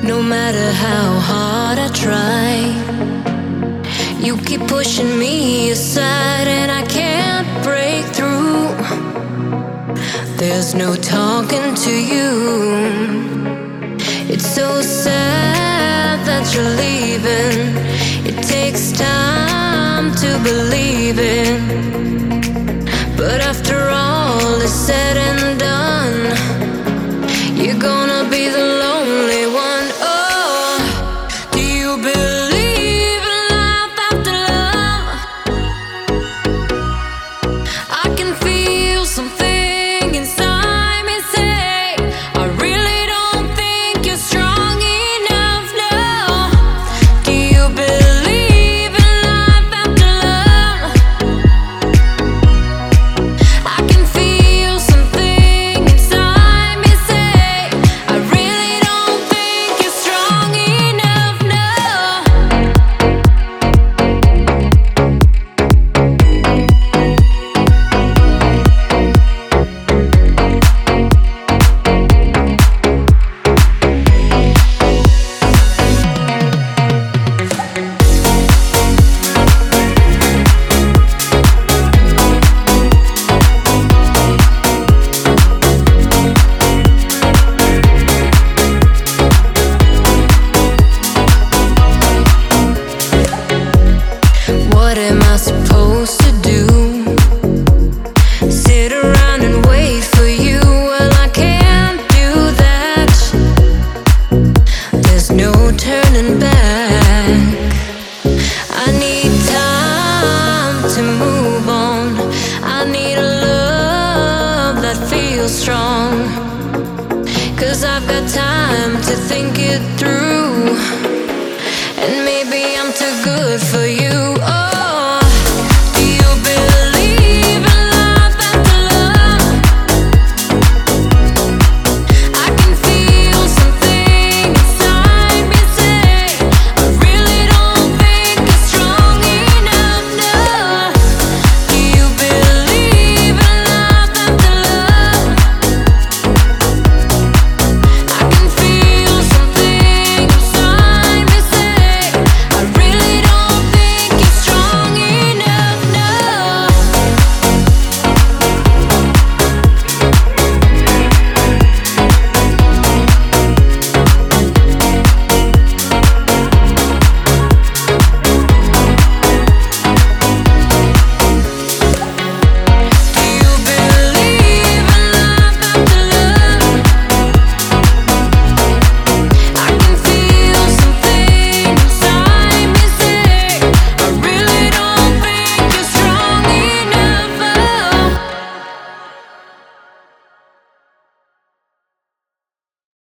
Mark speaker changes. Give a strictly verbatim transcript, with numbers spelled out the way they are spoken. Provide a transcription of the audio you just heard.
Speaker 1: No matter how hard I try, you keep pushing me aside and I can't break through. There's no talking to you. It's so sad that you're leaving. It takes time to believe it, but after all is said and done, you're gonna be the lonely one. Oh, do you believe in life after love? I can feel something inside me say, I really don't think you're strong enough. No, do you believe in life after love? I can feel something inside me say, I really don't think you're strong enough. No. What am I supposed to do? Sit around and wait for you? Well, I can't do that. There's no turning back. I need time to move on. I need a love that feels strong. 'Cause I've got time to think it through. And maybe I'm too good for you.